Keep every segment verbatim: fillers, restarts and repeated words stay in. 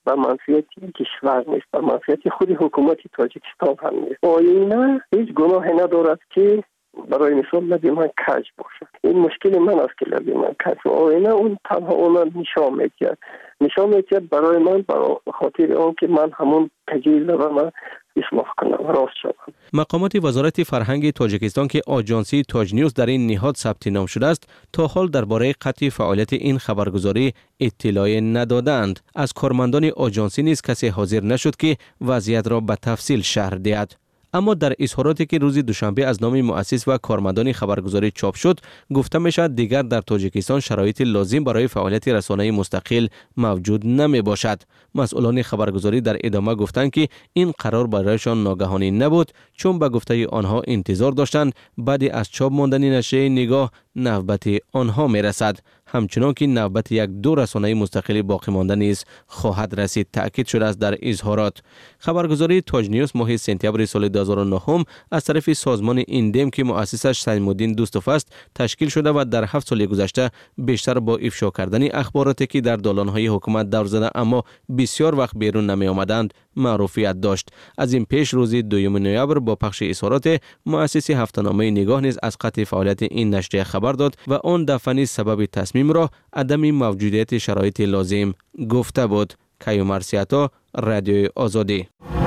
به منفیت کشور نیست، به منفیت خود حکومت تاجیکستان هم نیست. آینه هیچ گناهی ندارد که برای مثال لبی من کج باشد. این مشکل من است که لبی من کج و آینه اون تنها اون نشان میدهد نشان میدهد برای من برای خاطر آن که من همون کجی لبه من اصلاح کنم، راست شدم. مقامات وزارت فرهنگ تاجیکستان که آژانسی تاج نیوز در این نهاد ثبت نام شده است تا حال درباره قطع فعالیت این خبرگزاری اطلاعی ندادند. از کارمندان آژانسی نیز کسی حاضر نشد که وضعیت را به تفصیل شرح دهد. اما در اظهاراتی که روز دوشنبه از نام مؤسس و کارمندان خبرگزاری چاپ شد گفته می شود دیگر در تاجیکستان شرایط لازم برای فعالیت رسانه‌ای مستقل موجود نمی باشد. مسئولان خبرگزاری در ادامه گفتند که این قرار برایشان ناگهانی نبود، چون به گفته آنها انتظار داشتند بعد از چاپ ماندن نشریه نگاه نوبت آنها می رسد. همچنان که نوبت یک دو رسانه مستقل باقی مانده نیز خواهد رسید تأکید شده است در اظهارات. خبرگزاری تاج نیوز ماه سپتامبر سال دو هزار و نه از طرف سازمان ایندم که مؤسسش سلیم الدین دوستوف است تشکیل شده و در هفت سال گذشته بیشتر با افشا کردن اخباراتی که در دالان‌های حکومت دور زده اما بسیار وقت بیرون نمی آمدند معروفیت داشت. از این پیش روز دوم نوامبر با پخش اظهارات مؤسس هفته‌نامه نگاه نیز از قطع فعالیت این نشریه خبر داد و آن دفعه سبب تصمیم را عدم موجودیت شرایط لازم گفته بود. کیومرث سیاتا، رادیوی آزادی.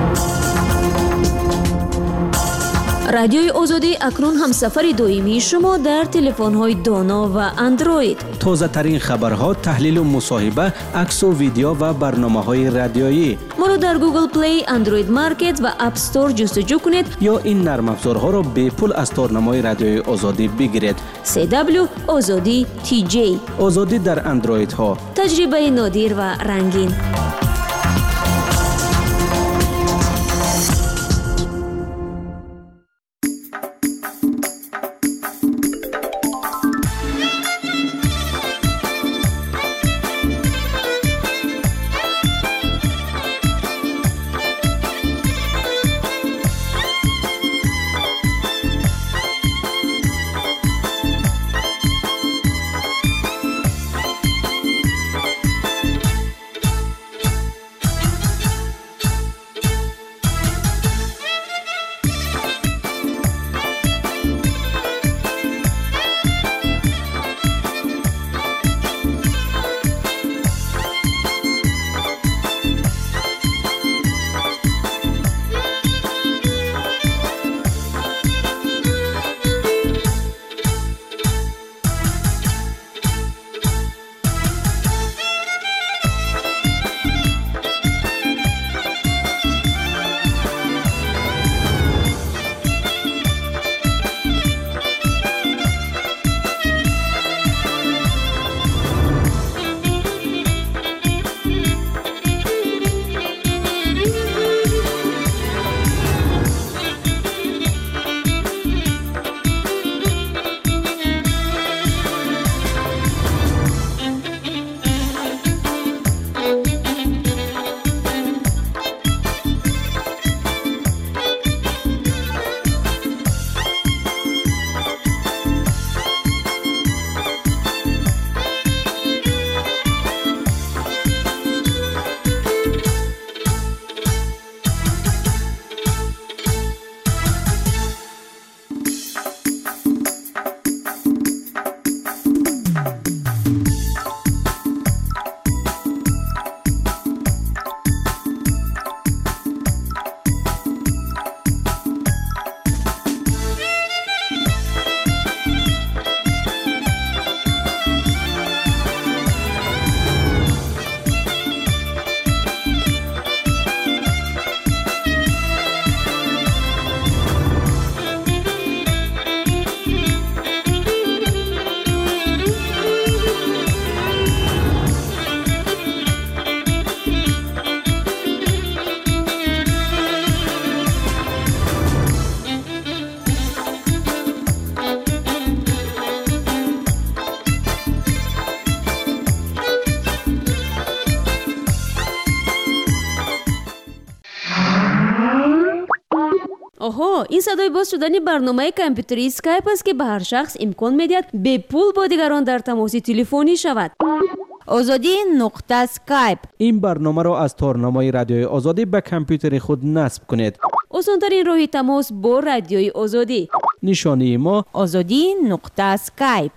رادیوی آزادی اکنون هم سفر دائمی شما در تلفن‌های دانا و اندروید. تازه ترین خبرها، تحلیل و مصاحبه، عکس و ویدیو و برنامه‌های رادیویی. ما را در گوگل پلی، اندروید مارکت و اپ استور جستجو کنید یا این نرم افزارها را به پول از تارنمای رادیوی آزادی بگیرید. سی دبلیو آزادی تی جی. آزادی در اندروید ها. تجربه نادر و رنگین. آها، این صدای باز شدن برنامه کامپیوتری اسکایپ است که به هر شخص امکان میدهد به پول با دیگران در تماس تلفنی شود. озодӣ нуқта скайп. این برنامه را از تارنمای رادیوی آزادی به کامپیوتر خود نصب کنید. осонтарин роҳи тамос бо радиои озодӣ. نشانی ما озодӣ нуқта скайп.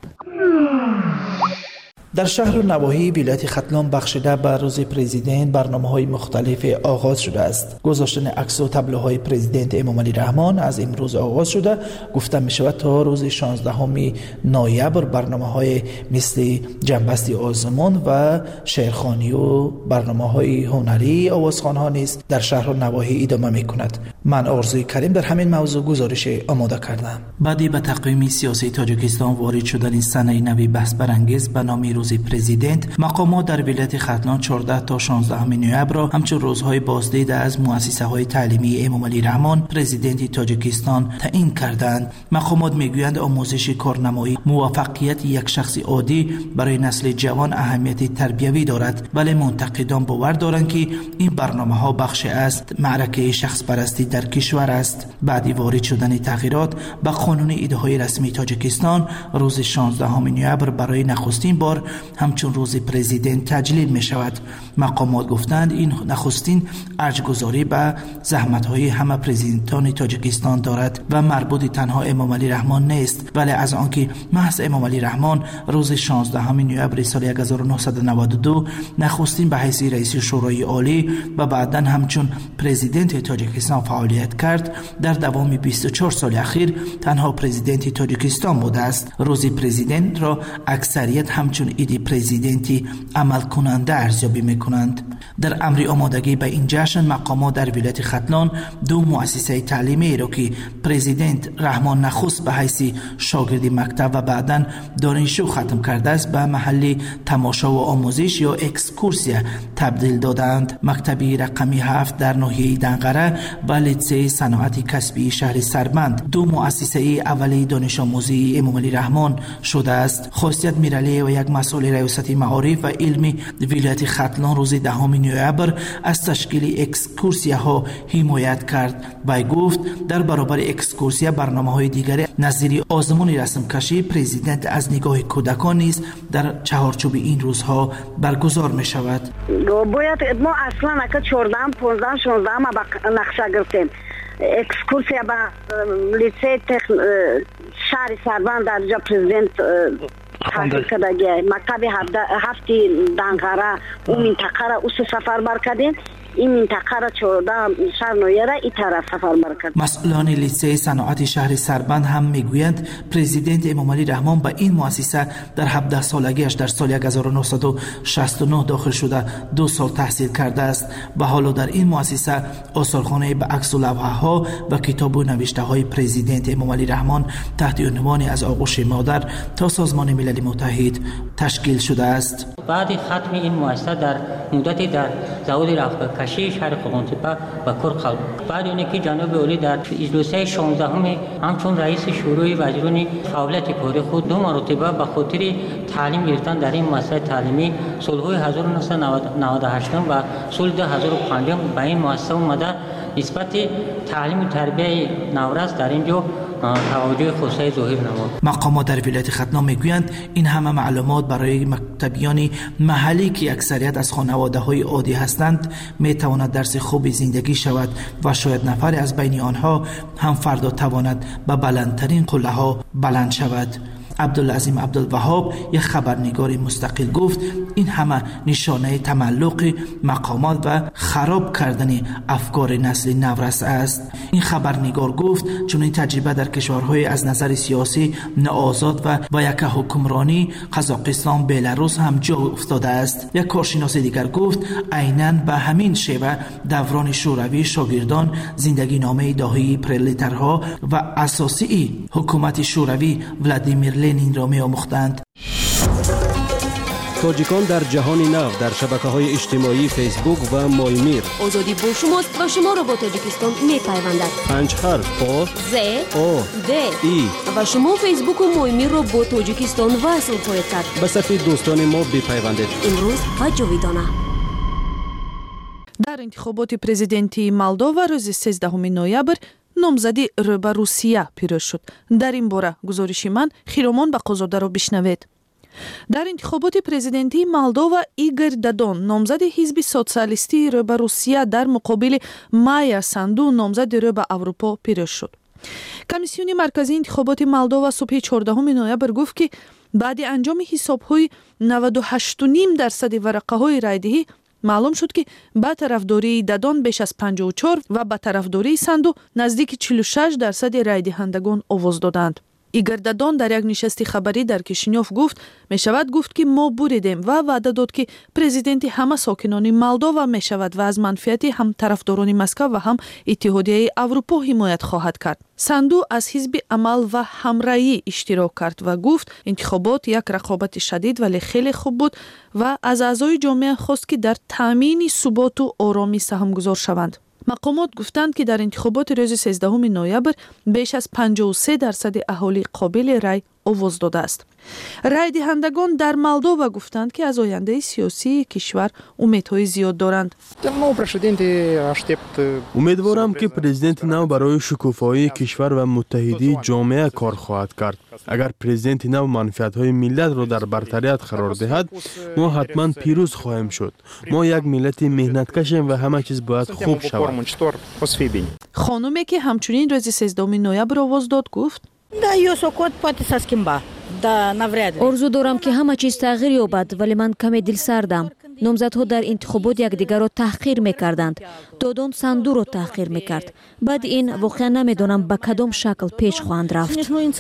در شهر و نواحی ولایت ختلان بخشیده به روز پرزیدنت برنامه‌های مختلف آغاز شده است. گذاشتن عکس و تابلوهای پرزیدنت امام علی رحمان از امروز آغاز شده. گفته می شود تا روز شانزدهم نوامبر برنامه‌های مثل جنبستی آزمون و شعرخوانی و برنامه‌های هنری آوازخوان‌ها نیز در شهر و نواحی ادامه می‌کند. من آرزوی کریم در همین موضوع گزارش آماده کردم. بعدی به تقویم سیاسی تاجیکستان وارد شدن سنه نوی بحث برانگیز به نام روز پرزیدنت، مقامات در ولایت ختلان چهارده تا شانزده نوامبر را همچون روزهای بازدید از مؤسسه‌های تعلیمی امام علی رحمان پرزیدنت تاجیکستان تعیین کردند. مقامات میگویند آموزش کارنمایی موفقیت یک شخص عادی برای نسل جوان اهمیت تربیوی دارد، ولی منتقدان باور دارند که این برنامه‌ها بخش است معرکه شخص پرستی در کشور است. بعد وارد شدن تغییرات به قانون ایده‌های رسمی تاجیکستان، روز شانزدهم نوامبر برای نخستین بار همچون روز پرزیدنت تجلیل می شود. مقامات گفتند این نخستین ارجگذاری به زحمت‌های همه پرزیدنتان تاجیکستان دارد و مربوط تنها امام علی رحمان نیست، ولی از آنکه محض امام علی رحمان روز شانزدهم نوامبر سال هزار و نهصد و نود و دو نخستین به حیث رئیس شورای عالی و بعداً همچون پرزیدنت تاجیکستان فعالیت کرد، در دوام بیست و چهار سال اخیر تنها پرزیدنت تاجیکستان بوده است. روز پرزیدنت را اکثریت همچون ایدی پرزیدنتی عمل کننده ارزیابی میکنند. در امر آمادگی به این جشن، مقامات در ولایت ختلان دو مؤسسه تعلیمی را که پرزیدنت رحمان نخست به حیث شاگردی مکتب و بعداً دانشجو ختم کرده است به محل تماشا و آموزش یا اکسکورسیا تبدیل دادند. مکتبی رقمی هفت در ناحیه دنقره و لیسه صنعتی کسبی شهر سربند دو مؤسسه اولی دانش آموزی امام علی رحمان شده است. خاصیت میرعلی و یک مسئول ریاست معارف و علمی ولایت ختلان روز دهم نوامبر از تشکیل اکسکورسیاها حمایت کرد و گفت در برابر اکسکورسیا برنامه‌های دیگری نظیر آزمون رسم کشی پرزیدنت از نگاه کودکان نیز در چهارچوب این روزها برگزار می شود. باید ما اصلا اگه چهارده پانزده شانزده ما نقشه گرفتیم اکسکورسیا به لیسه شهر سربند در جا پرزیدنت تحصیل کردگی مکتب هفتی دنقره اون منطقه را اوس سفر برکردیم. این منطقه را چهارده شهر نویه را این طرف سفر برکرد. مسئولان لیسه صنعتی شهر سربند هم میگویند پرزیدنت امام علی رحمان به این مؤسسه در هفده سالگیش در سال هزار و نهصد و شصت و نه داخل شده دو سال تحصیل کرده است و حالا در این مؤسسه آثارخانه به عکس و لوحه ها و کتاب و نوشته های پرزیدنت امام علی رحمان تحت عنوان از آغوش مادر تا سازمان ملل متحد تشکیل شده است. بعد ختم این مؤسسه در مدتی در زود رفتکشی شهر قرغن‌تپه و کرخل، بعد اونی که جناب عالی در اجلاس شانزدهم همچون رئیس شورای وزیران فعالیت کاری خود دو مرتبه به خاطر تعلیم گرفتن در این مؤسسه تعلیمی سالهای هزار و نهصد و نود و هشت و سال دو هزار و پنج به این مؤسسه اومده نسبت تعلیم و تربیت نورس در اینجا توجه خصوصی ظاهر نمود. مقامات در ولایت ختلان میگویند این همه معلومات برای مکتبیان محلی که اکثریت از خانواده های عادی هستند میتواند درس خوبی زندگی شود و شاید نفر از بین آنها هم فردا تواند به بلندترین قله ها بلند شود. عبدالعظیم عبدالوهاب یک خبرنگار مستقل گفت این همه نشانه تملق مقامات و خراب کردن افکار نسل نورس است. این خبرنگار گفت چون این تجربه در کشورهای از نظر سیاسی ناآزاد و با یک حکمرانی قزاقستان بلاروس هم جا افتاده است. یک کارشناس دیگر گفت عیناً به همین شیوه دوران شوروی شاگردان زندگی نامه داهی پرولتارها و اساسی حکومت شوروی ولادیمیر لنین را می آموختند. تاجیکان در جهان نو در شبکه‌های اجتماعی فیسبوک و مایمیر. آزادی با شماست و شما را با تاجیکستان می‌پیوندد. پنج حرف آ ز او د ای و شما فیسبوک و مایمیر را با تاجیکستان وصل خواهید کرد. به صفحه دوستان ما بپیوندید. امروز و جاویدانه. در انتخابات پرزیدنتی مولداوا روز سیزدهم نوامبر نامزدی رو به روسیه پیروز شد. در این باره گزارش من خیرامان به قزاده را بشنوید. дар интихоботи президентии Молдова Игорь Дадон, номзади ҳизби социалистии рӯ ба Русия дар муқобили Майя Санду, номзади рӯ ба Аврупо, пирӯз шуд. Комиссиони марказии интихоботи Молдова субҳи чордаҳуми ноябр гуфт, ки баъди анҷоми ҳисобҳои наваду ҳашту пункт паст дарсади варақаҳои райдиҳӣ маълум шуд, ки ба тарафдории Дадон беш аз панҷоҳу чор ва ба тарафдории Санду наздики чилу шаш дарсади райдиҳандагон овоз доданд. Игорь Дадон дар як нишасти хабарӣ дар Кишинёв гуфт, мешавад гуфт, ки мо буридем ва ваъда дод, ки президенти ҳама сокинони Молдова мешавад ва аз манфиати ҳам тарафдорони Москва ва ҳам Иттиҳодияи Аврупо ҳимоят хоҳад кард. Санду аз ҳизби Амал ва ҳамраӣ иштирок кард ва гуфт, интихобот як рақобати шадид вале хеле хуб буд ва аз аъзои ҷомеа хост, ки дар таъмини суботу оромӣ саҳмгузор шаванд. мақомот гуфтанд, ки дар интихоботи рӯзи сездаҳуми ноябр беш аз панҷоҳу се дарсади аҳолӣ қобили рай овоз додааст. Райдиҳандагон дар Молдова гуфтанд, ки аз ояндаи сиёсии кишвар умедҳои зиёд доранд. умедворам, ки президенти нав барои шукуфоии кишвар ва муттаҳидии ҷомеа кор хоҳад кард. агар президенти нав манфиатҳои миллатро дар бартарият қарор диҳад, мо ҳатман пирӯз хоҳем шуд. мо як миллати меҳнаткашем ва ҳама чиз бояд хуб шавад. хонуме, ки ҳамчунин рӯзи сездаҳуми ноябр овоз дод, гуфт: орзу дорам, ки ҳама чиз тағйир ёбад, вале ман каме дилсардам. номзадҳо дар интихобот якдигарро таҳқир мекарданд. Додон Сандуро таҳқир мекард. баъди ин воқеан намедонам ба кадом шакл пеш хоҳанд рафт.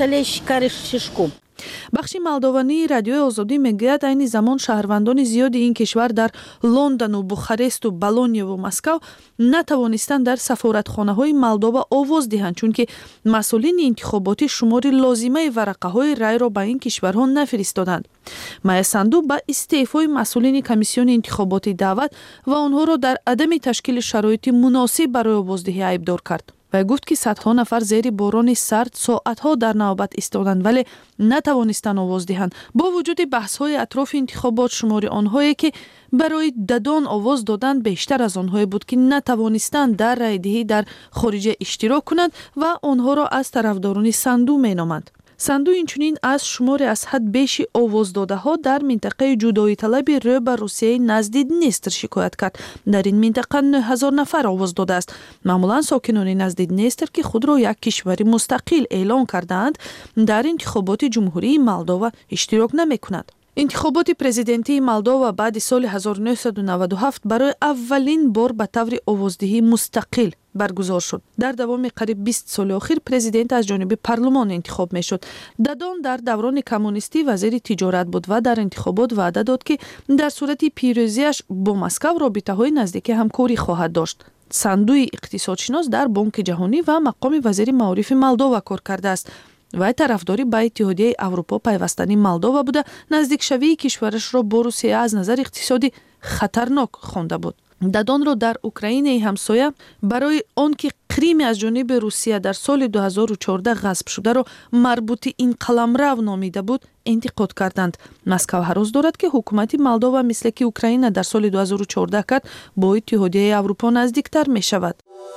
бахши молдовании радиои озодӣ мегӯяд, айни замон шаҳрвандони зиёди ин кишвар дар Лондону, Бухаресту, Болоньяву Москав натавонистанд дар сафоратхонаҳои Молдова овоз диҳанд, чунки масъулини интихоботӣ шумори лозимаи варақаҳои райро ба ин кишварҳо нафиристоданд. Майя Санду ба истеъфои масъулини комиссиони интихоботӣ даъват ва онҳоро дар адами ташкили шароити муносиб барои овоздиҳӣ айбдор кард. Вай гуфт, ки садҳо нафар зери борони сард соатҳо дар навбат истоданд, вале натавонистанд овоз диҳанд. бо вуҷуди баҳсҳои атрофи интихобот, шумори онҳое, ки барои Дадон овоз доданд, бештар аз онҳое буд, ки натавонистанд дар райдиҳӣ дар хориҷа иштирок кунанд ва онҳоро аз тарафдорони Санду меноманд. Санду инчунин аз шумори аз ҳад беши овоздодаҳо дар минтақаи ҷудоиталаби рӯ ба Русияи назди Днестр шикоят кард. Дар ин минтақа нӯҳ ҳазор нафар овоз додааст. маъмулан сокинони назди Днестр, ки худро як кишвари мустақил эълон кардаанд, дар интихоботи ҷумҳурии Молдова иштирок намекунанд. интихоботи президентии Молдова баъди соли ҳазор нӯҳсаду наваду ҳафт барои аввалин бор ба таври овоздиҳӣ мустақил баргузор шуд. дар давоми қариб бист соли охир президент аз ҷониби парлумон интихоб мешуд. Дадон дар даврони коммунистӣ вазири тиҷорат буд ва дар интихобот ваъда дод, ки дар сурати пирӯзиаш бо Москав робитаҳои наздики ҳамкорӣ хоҳад дошт. Сандуи иқтисодшинос дар Бонки ҷаҳонӣ ва мақоми вазири маорифи Молдова кор кардааст. вай тарафдори ба Иттиҳодияи Аврупо пайвастани Молдова буда, наздикшавии кишварашро бо Русия аз назари иқтисодӣ хатарнок хонда буд. Дадонро дар Украинаи ҳамсоя барои он ки Крим аз ҷониби Русия дар соли ду ҳазору чордаҳ ғасб шударо марбути инқаламрав номида буд, интиқод карданд. Москва ҳарос дорад, ки ҳукумати Молдова мисле ки Украина дар соли ду ҳазору чордаҳ кард, бо Иттиҳодияи Аврупо наздиктар мешавад.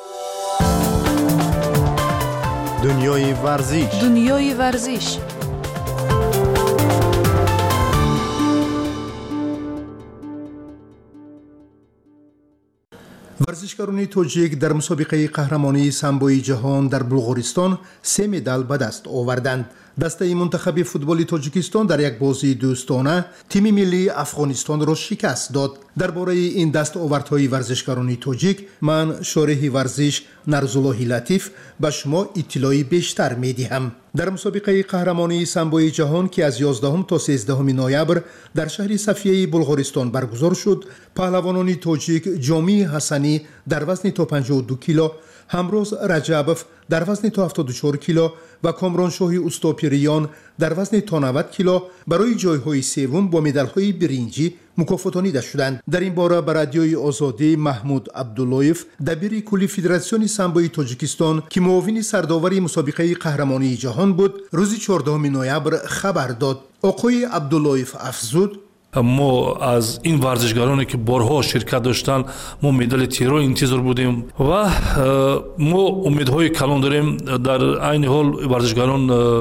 дунёи варзиш. дунёи варзиш. варзишгарони тоҷик дар мусобиқаи қаҳрамонии самбои ҷаҳон дар Булғористон се медал ба даст оварданд. дастаи мунтахаби футболи Тоҷикистон дар як бозии дӯстона тими миллии Афғонистонро шикаст дод. дар бораи ин дастовардҳои варзишгарони тоҷик ман шориҳи варзиш Нарзуллоҳи Латиф ба шумо иттилои бештар медиҳам. дар мусобиқаи қаҳрамонии самбои ҷаҳон, ки аз ёздаҳум то сездаҳуми ноябр дар шаҳри Софияи Булғористон баргузор шуд, паҳлавонони тоҷик Ҷомии Ҳасанӣ дар вазни то панҷоҳу ду кило, ҳамроз Раҷабов дар вазни то ҳафтоду чор кило ва Комроншоҳи Устопириён дар вазни то навад кило барои ҷойҳои севум бо медалҳои биринҷӣ мукофотонида шуданд. дар ин бора ба радиои Озодӣ Маҳмуд Абдуллоев, дабири кулли Федератсиони самбои Тоҷикистон, ки муовини сардовари мусобиқаи қаҳрамонии ҷаҳон буд, рӯзи чордаҳуми ноябр хабар дод. оқои Абдуллоев афзуд: мо аз ин варзишгароне ки борҳо ширкат доштанд, мо медали тиҳро интизор будем ва мо умедҳои калон дорем. дар айни ҳол варзишгарон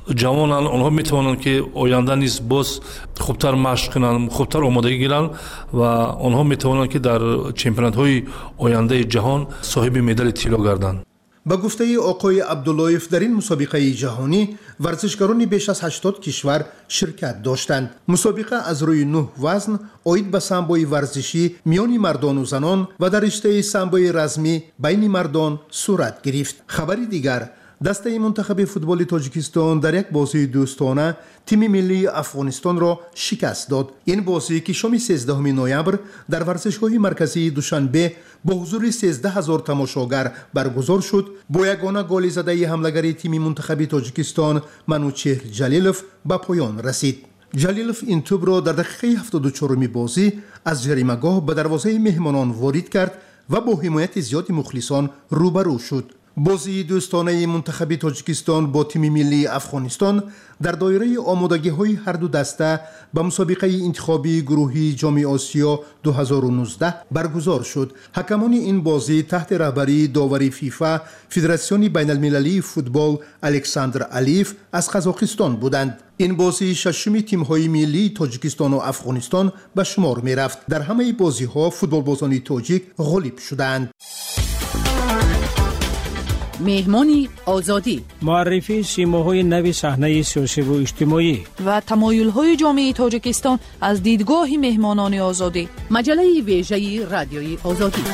جوانان آنها میتوانند که آینده نیز باز خوبتر مشق کنند، خوبتر آمادگی گیرند و آنها میتوانند که در چمپیونات های آینده جهان صاحب مدال طلا گردند. با گفته آقای عبداللهیف در این مسابقه جهانی ورزشکاران بیش از هشتاد کشور شرکت داشتند. مسابقه از روی نه وزن عاید به سامبوی ورزشی میان مردان و زنان و در رشته سامبوی رزمی بین مردان صورت گرفت. خبری دیگر، دسته منتخب فوتبال تاجیکستان در یک بازی دوستانه تیم ملی افغانستان را شکست داد. این بازی که شام سیزدهم نوامبر در ورزشگاه مرکزی دوشنبه با حضور سیزده هزار تماشاگر برگزار شد، با یگانه گل زده حمله‌گر تیم منتخب تاجیکستان منوچهر جلیلوف به پایان رسید. جلیلوف این توپ را در دقیقه هفتاد و چهارم بازی از جریمه‌گاه به دروازه مهمانان وارد کرد و با حمایت زیاد مخلصان روبرو شد. بازی دوستانه منتخب تاجیکستان با تیم ملی افغانستان در دایره آمادگی‌های هر دو دسته به مسابقه انتخابی گروهی جام آسیا دو هزار و نوزده برگزار شد. حکمان این بازی تحت رهبری داوری فیفا فدراسیون بین المللی فوتبال الکساندر علیف از قزاقستان بودند. این بازی ششم تیم‌های ملی تاجیکستان و افغانستان به شمار می‌رفت. در همه بازی‌ها فوتبالبازان تاجیک غالب شدند. مهمانی آزادی، معرفی سیماهای نو صحنه سیاسی و اجتماعی و تمایل‌های جامعه تاجیکستان از دیدگاه مهمانان آزادی. مجله ویژه رادیوی آزادی.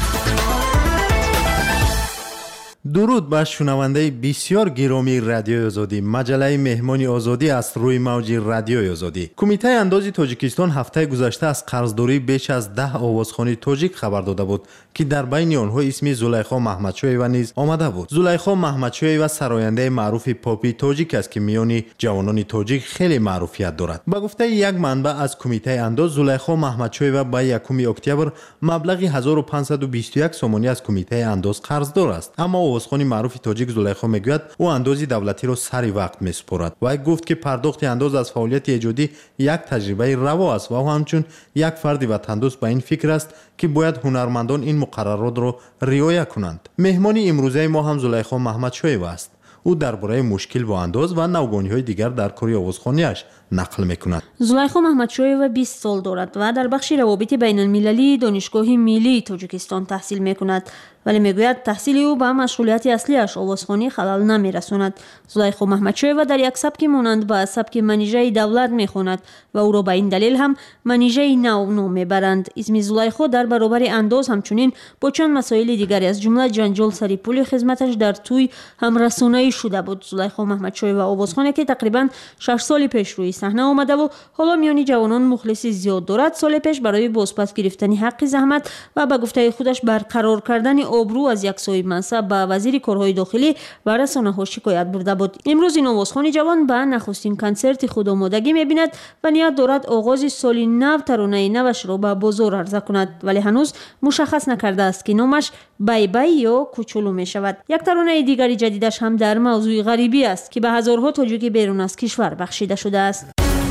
درود به شنونده بسیار گرامی رادیوی آزادی. مجله مهمانی آزادی است روی موج رادیوی آزادی. کمیته اندازی تاجیکستان هفته گذشته از قرضداری بیش از ده آوازخوانی تاجیک خبر داده بود که در بین آنها اسم زلیخا محمدشویeva نیز آمده بود. زلیخا محمدشویeva سراینده معروف پاپی تاجیک است که میان جوانان تاجیک خیلی معروفیت دارد. با گفته یک منبع از کمیته انداز، زلیخا محمدشویeva با یکم اکتبر مبلغ هزار و پانصد و بیست و یک سومانی از کمیته انداز قرضدار است. اما آوازخوان معروف تاجیک زلیخا میگوید او اندازی دولتی را سری وقت میسپارد. و گفت که پرداخت انداز از فعالیت ایجادی یک تجربه روا است و او همچون یک فرد وطندوست به این فکر است که باید هنرمندان این مقررات را رعایت کنند. مهمانی امروزه ما هم زلیخا محمدشویeva است. او درباره مشکل با انداز و نوگانی‌های دیگر در کار آوازخوانی‌اش نقل می‌کند. زلیخا محمدشویeva بیست سال دارد و در بخش روابط بین المللی دانشگاه ملی تاجیکستان تحصیل می‌کند، ولی میگوید تحصیل او به مشغولیت اصلیش آوازخوانی خلل نمی‌رساند. زلیخا محمدشویeva در یک سبک مانند به سبک منیژه دولت می‌خواند و او را به این دلیل هم منیژه نو نام می‌برند. اسم زلیخا در برابر انداز همچنین با چند مسائل دیگری از جمله جنجال سر پول خدمتش در توی همرسانه‌ای شده بود. زلیخا محمدشویeva آوازخوانی که تقریباً شش سال پیش روی صحنه آمده و حالا میانی جوانان مخلصی زیاد دارد، سال پیش برای بازپس گرفتن حق زحمت و به گفته خودش برقرار کردن آبرو از یک صاحب منصب به وزیر کارهای داخلی و رسانه‌ها شکایت برده بود. امروز این آوازخوان جوان به نخستین کنسرت خود آمادگی می‌بیند و نیت دارد آغاز سال نو ترانه نوش را به بازار عرضه کند، ولی هنوز مشخص نکرده است که نامش بای بای یا کوچولو می شود. یک ترانه دیگری جدیدش هم در موضوع غریبی است که به هزارها تاجیک بیرون از کشور بخشیده شده است.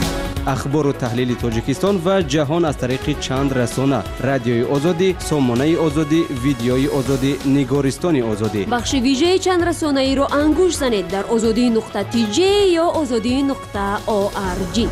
اخبار و تحلیل تاجیکستان و جهان از طریق چند رسانه: رادیوی آزادی، سامانه آزادی، ویدیوی آزادی، نگارستان آزادی. بخش ویژه چند رسانه ای را انگوش زنید در آزادی نقطه تی جی یا آزادی نقطه او آر جی.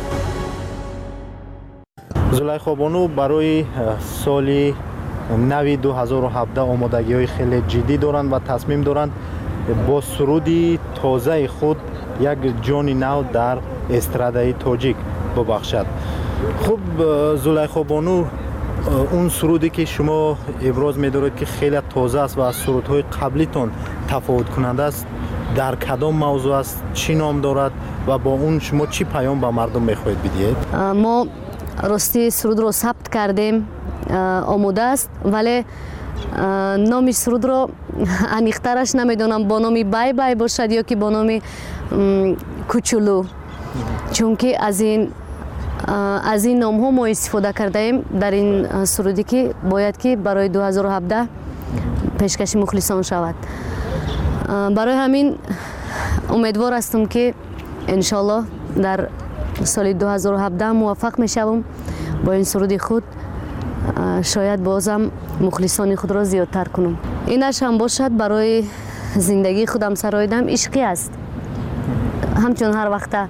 زلیخا بانو برای سال نو دو هزار و هفده آمادگی‌های خیلی جدی دارند و تصمیم دارند با سرودی تازه خود یک جان نو در استرادای تاجیک ببخشد. خب زلیخا بانو، اون سرودی که شما ابراز می‌دارید که خیلی تازه است و از سرودهای قبلیتون تفاوت کننده است، در کدام موضوع است، چی نام دارد و با اون شما چی پیام به مردم می‌خواهید بدهید؟ ما راستی سرود رو ثبت کردیم، آماده است، ولی نام سرود رو انیخترش نمیدونم با نام بای بای باشد یا که با نام کوچولو، چون که از این از این نام ها ما استفاده کرده ایم در این سرودی که باید که برای دو هزار و هفده پیشکش مخلصان شود. برای همین امیدوار هستم که انشالله در سال دو هزار و هفده موفق میشوم با این سرود خود، شاید بازم مخلصان خود را زیادتر کنم. اینش هم باشد برای زندگی خودم سرایدم عشقی است. ҳамчун ҳар вақта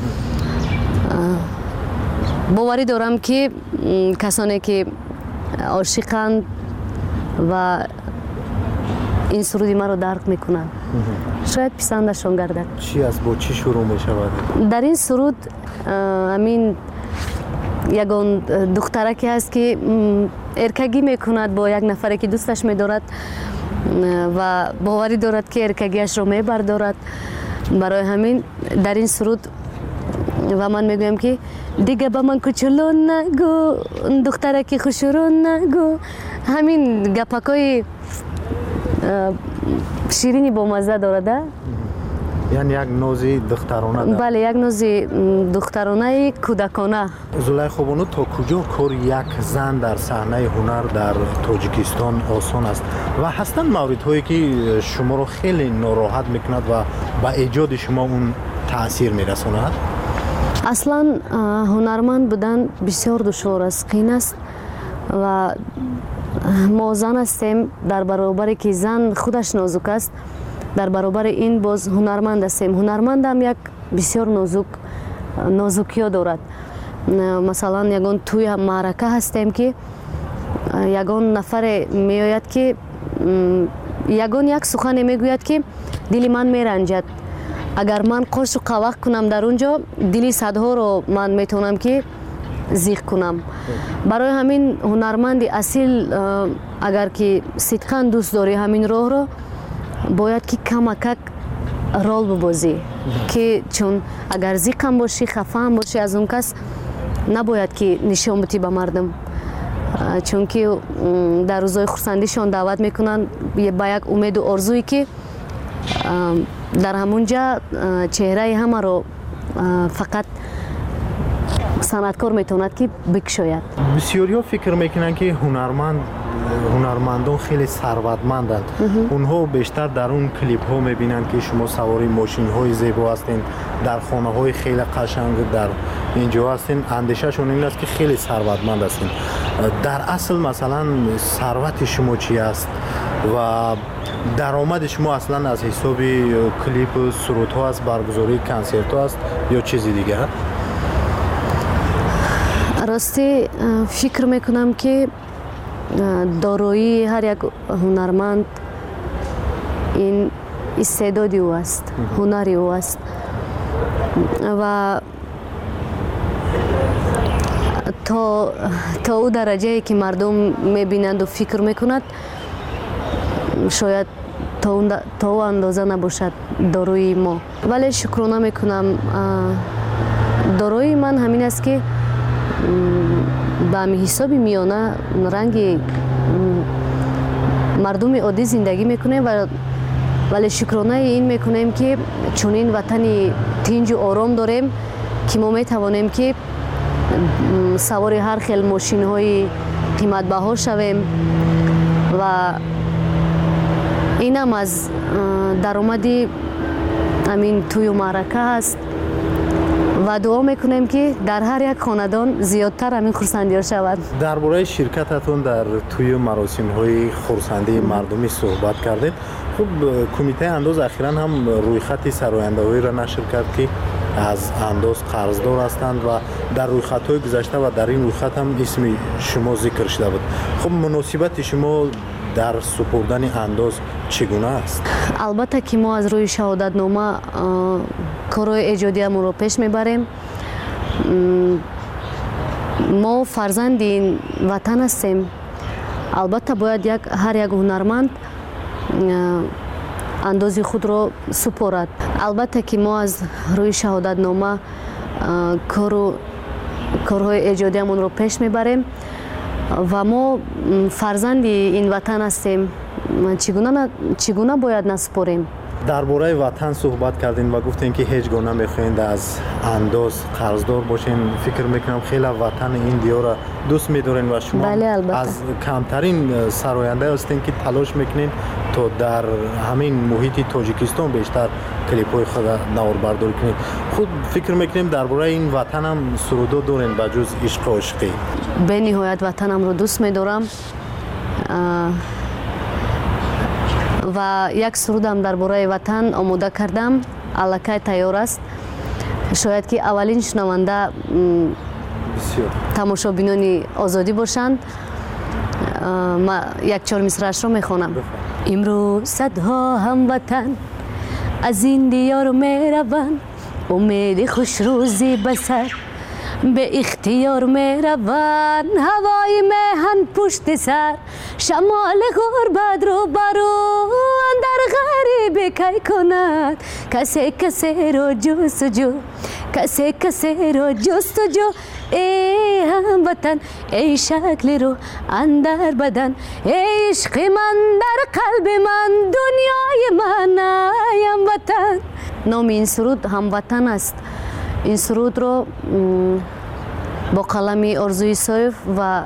боварӣ дорам ки касоне ки ошиқанд ва ин суруди маро дарк мекунанд шояд писандашон гардад. Чӣ аст, бо чӣ шурӯъ мешавад? Дар ин суруд ҳамин ягон духтараке ҳаст ки эркагӣ мекунад бо як нафаре ки дӯсташ медорад ва боварӣ дорад ки эркагиашро мебардорад. барои ҳамин дар ин суруд ва ман мегӯям ки дига ба ман кучуло нагӯ, духтараки хушрӯ нагӯ. ҳамин гапакҳои ширини бомазза дорада. яъне як нози духтарона. бале, як нози духтаронаи кӯдакона. Зулайхобону, то куҷо кори як зан дар саҳнаи ҳунар дар Тоҷикистон осон аст ва ҳастанд мавридҳое ки шуморо хеле нороҳат мекунад ва ба эҷоди шумо он таъсир мерасонад? аслан ҳунарманд будан бисёр душвор аст, қин аст ва мо зан ҳастем. дар баробаре ки зан худаш нозук аст, дар баробари ин боз ҳунарманд ҳастем. Ҳунармандам як бисёр нозук нозукиё дорад. Масалан, ягон тӯи маърака ҳастем ки ягон нафаре меояд ки ягон як сухане мегӯяд ки дили ман меранҷад. агар ман қошу қавақ кунам дар он ҷо, дили садҳоро ман метавонам ки зиқ кунам. барои ҳамин ҳунарманди асил агар ки сидқан дӯст дорӣ ҳамин роҳро, бояд ки камакак рол бибозӣ, ки чун агар зиқам бошӣ, хафаам бошӣ аз он кас, набояд ки нишон битӣ ба мардум, чунки дар рӯзҳои хурсандишон даъват мекунанд ба як умеду орзуе ки дар ҳамон ҷа чеҳраи ҳамаро фақат санъаткор метавонад ки бикушояд. бисёриҳо фикр мекунанд ки ҳунарманд ҳунармандон хеле сарватманданд. онҳо бештар дар он клипҳо мебинанд ки шумо савори мошинҳои зебо ҳастен, дар хонаҳои хеле қашанг дар ин ҷо ҳастен. андешашон ин аст ки хеле сарватманд ҳастен. дар асл масалан сарвати шумо чӣ аст ва даромади шумо аслан аз ҳисоби клипу сурудҳо аст, баргузории консертҳо аст ё чизи дигар? ростӣ фикр мекунам ки дороии ҳар як ҳунарманд ин истеъдоди ӯ аст, ҳунари ӯ аст ва то то ӯ дараҷае ки мардум мебинанду фикр мекунад, шояд то ӯ андоза набошад дороии мо. вале шукрона мекунам, дороии ман ҳамин аст ки ба ҳисоби миёна ранги мардуми оддӣ зиндагӣ мекунем, вале шукронаи ин мекунем ки чунин ватани тинҷу ором дорем ки мо метавонем ки савори ҳар хел мошинҳои қиматбаҳо шавем ва инам аз даромади ҳамин тӯю маърака ҳаст ва дуо мекунем ки дар ҳар як хонадон зиёдтар ҳамин хурсандиҳо шавад. дар бораи ширкататон дар тӯю маросимҳои хурсандии мардумӣ суҳбат кардем. хуб, кумитаи андоз ахиран ҳам рӯйхати сарояндаҳоеро нашр кард ки аз андоз қарздор ҳастанд ва дар рӯйхатҳои гузашта ва дар ин рӯйхат ҳам исми шумо зикр шуда буд. хуб, муносибати шумо дар супурдани андоз чӣ гуна аст? албатта ки мо аз рӯи шаҳодатнома корҳои эҷодиамонро пеш мебарем. мо фарзанди ин ватан ҳастем. албатта бояд як ҳар як ҳунарманд андози худро супорад. албатта ки мо аз рӯи шаҳодатнома корҳои эҷодиамонро пеш мебарем ва мо фарзанди ин ватан ҳастем. чӣ гуна бояд насупорем? дар бораи ватан суҳбат кардем ва гуфтем ки ҳеҷ гона мехоҳед аз андоз қарздор бошем. фикр мекунам хеле ватани ин диёра дӯст медорен ва шумо аз камтарин сарояндаe ҳастем ки талош мекунед то дар ҳамин муҳити Тоҷикистон бештар клипҳои худа наворбардорӣ кунед. худ фикр мекунем дар бораи ин ватанам сурудо дорен ба ҷуз ишқу ошиқӣ? бениҳоят ватанамро дӯст медорам ва як сурудам дар бораи ватан омода кардам, аллакай тайёр аст. شاید که اولین شنونده تماشابینان آزادی باشند. ما یک چهار مصرعش رو میخوانم. امروز صدها هموطن از این دیار میروند، امید خوش روزی بسر به اختیار میروند. هوای مهن پشت سر، شمال غربت رو برو اندر غریبی کی کند. کسی کسی رو جستجو، کسی کسی رو جستجو. ای هموطن ای شکل رو اندر بدن، ای عشق من در قلب من، دنیای من ای هموطن. نام این سرود هموطن است. این سرود رو با قلم آرزوی صایف و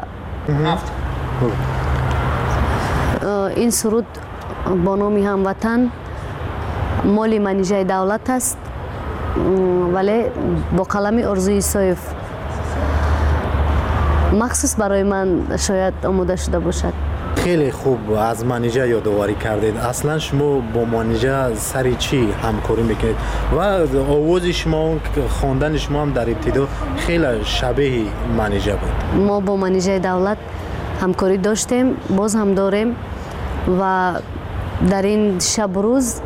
این سرود با نام هموطن مال منیژه دولت است، ولی با قلم آرزوی صایف مخصوص برای من شاید آماده شده باشد. خیلی خوب از منیژه یادآوری کردید. اصلا شما با منیژه سر چی همکاری میکنید و آواز شما خواندن شما هم در ابتدا خیلی شبیه منیژه بود. ما با منیژه دولت همکاری داشتیم، باز هم داریم و در این شب روز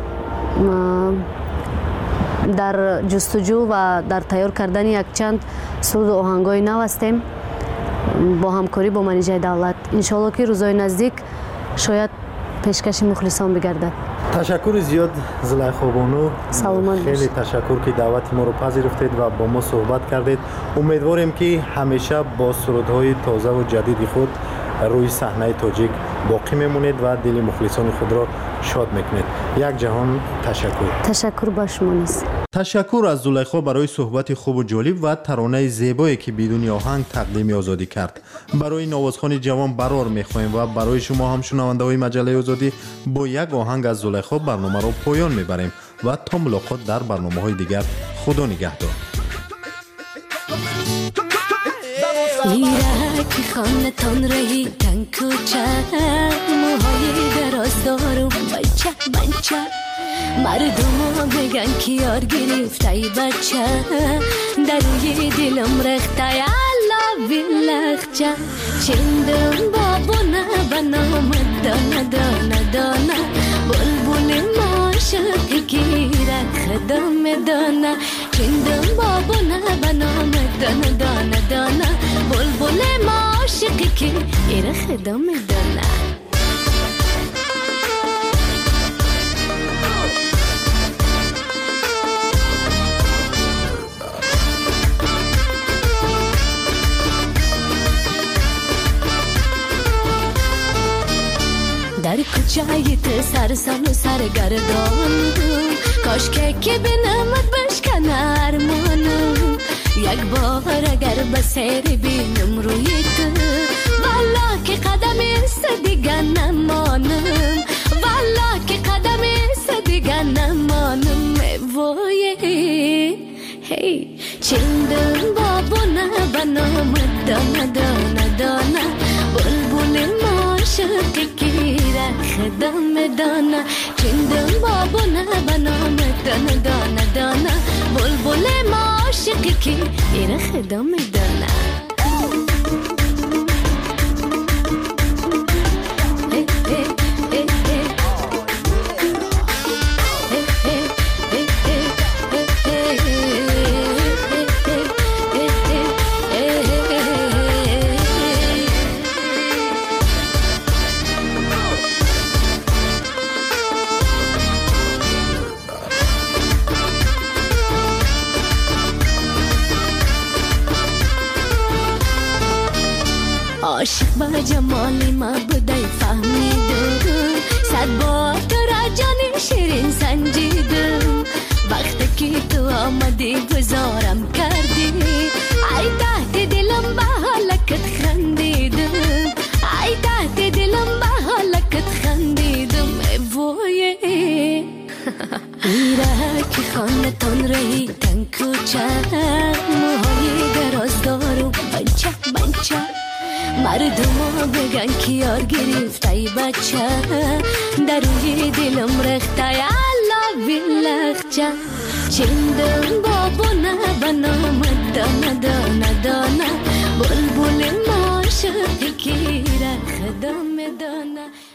در جستجو و در تیار کردن یک چند سرود و آهنگای نو هستیم با همکاری با منیژه دولت. انشالله که روزهای نزدیک شاید پیشکش مخلصان بگردد. تشکر زیاد زلیخا بانو. خیلی تشکر که دعوت ما رو پذیرفتید و با ما صحبت کردید. امیدواریم که همیشه با سرودهای تازه و جدید خود روی صحنه تاجیک باقی میمونید و دل مخلصان خود را شاد میکنید. یک جهان تشکر. تشکر با شما نیست. تشکر از زلیخا برای صحبت خوب و جالب و ترانه زیبایی که بدون آهنگ تقدیم آزادی کرد. برای نوازخوان جوان برار میخوایم و برای شما هم شنونده های مجله آزادی با یک آهنگ از زلیخا برنامه را پایان میبریم و تا ملاقات در برنامه های دیگر. خدا نگهدار. ایرکی خانه تان رهی تن کوچه، موهای دراز دارم بچه بچه. مردم ها بگن که یار گرفته ای بچه، در روی دلم رخته یالا بیلخچه. چندم بابونه بنام دانه دانه دانه، بلبل ماشقی گیره خدام دانه. چندم بابونه بنام دانه دانه دانه، بلبل ماشقی گیره خدام دانه. در کوچه تو سرسان و سرگردان، کاش که بینمت بشکنه ارمانم. یک بار اگر به سیر بینم روی تو، والا که قدم است دیگر نمانم، والا که قدم است دیگر نمانم. وای هی چندم بابونه بنام دانه دانه دانه، بلبل ماشقی گیره خدام دانه. چندم بابونه بنام دانه دانه دانه، بلبل ماشقی گیره خدام دانه. عاشق با جمالی ما بودای فهمیدم، صد بار تو را جان شیرین سنجیدم. وقتی که تو آمدی گذارم کردی، ای تحت دلم به حالکت خندیدم، ای تحت دلم به حالکت خندیدم. وای میره که خانه تان رهی تن کوچه، موهای دراز دارم بچه بچه. مردم ها بگن که یار گرفته ای بچه، در روی دلم رخته یالا بیلخچه. چندم بابونه بنامد دانه دانه دانه بلبل ما شد که را خدا میدانه